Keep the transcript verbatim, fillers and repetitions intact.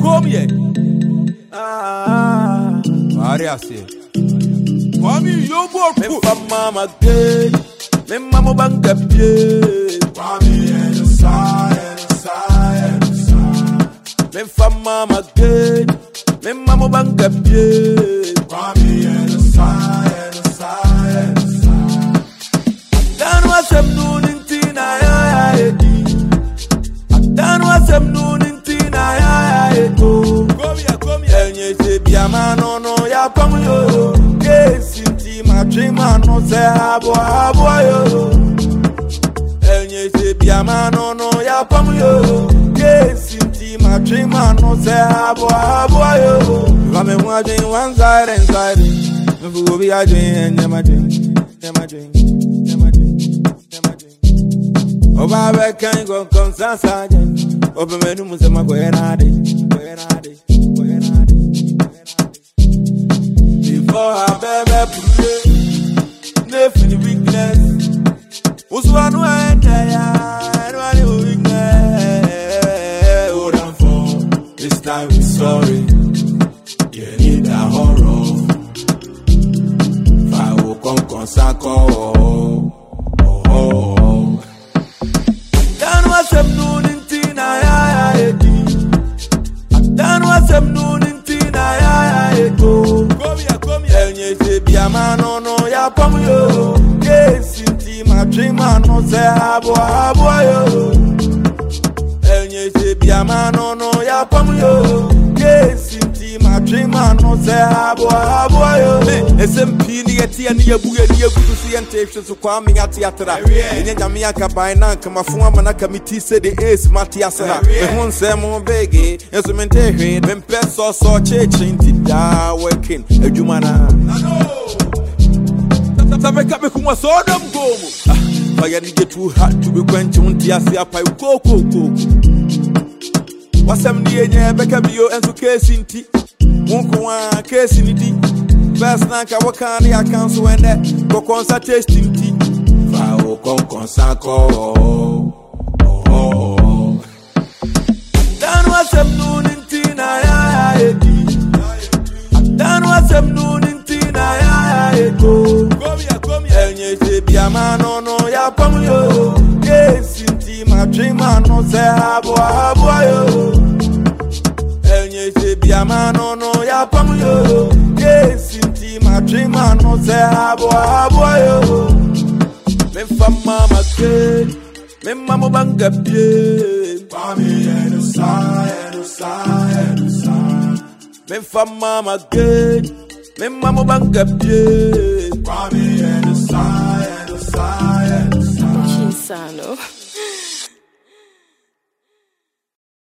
Come here. Ah, Ariasi. Come here, you go. Me from mama gay. Me mama bang up ye. Come here, and the side, and the side, and the side. Me from mama gay. Me mama bang up ye. Come here, and the side, and the side, and the side. Dan was a noon in Tina. Dan was a noon in Tina. Come here, come here. And you say, Biamano, no, ya come yo. Yes, inti, my dream, I know, say, abo, abo, yo. And you say, Biamano, no, ya come yo. Yes, inti, my dream, I know, say, abo, abo, yo. I'm watching one side and side. If you will be a dream, and you're my dream, you're my dream, you're my dream, you're my dream. Oh, Baba, can you go, come, Sergeant? Open my room, say, my boy, and I did. Before I baby pray, nothing weakness. Who's one who ain't tired? One who weakness. Hold on for this time we sorry. You need a horror. If I will come consacro. Oh oh. Dan was a noon in Tina. Dan was a noon in Tina. Come here, come here. And you say, Biamano, no, ya come yo. Yes, inti, my dream, I know, say, abo, abo, yo. And you say, Biamano, no, ya come yo. Yes, inti, my dream, I know, say, abo, abo, yo. S M P, ni ati, ni ya buye, ni ya buye, si ante, so kwa mi ati atra. Enye jami ya kabaina, kama fuwa manaka miti se de ace, mati asana. Me hun se mo begi, enso mente hwe, mempe so so che chinti da working, ejumana. Sameka me kuma so dam gomo. Fire ni get too hard to be quench, unti asi apa yu go go go. Wasam ni enye beka biyo enso kesi nti. Munku wa kesi ni di. First nanka wakani ya kansu wende go konsa tasting tea. Fa o kon konsa ko. Oh oh. Dan wasam noon in Tina ya edi. Dan wasam noon in Tina ya edi. Come here, come here. And you say Biamano, no, ya come yo. Yes, inti, my dream, I know, say, abo, abo, yo. And you say Biamano, no, ya come yo. Yes, inti, my dream, I know, say, abo, abo, yo. Me from mama kid, me mama bang up ye. Mommy and the side, and the side, and the side. Me from mama kid, me mama bang up ye. Mommy and the side, and the side, and the side. Chinsano.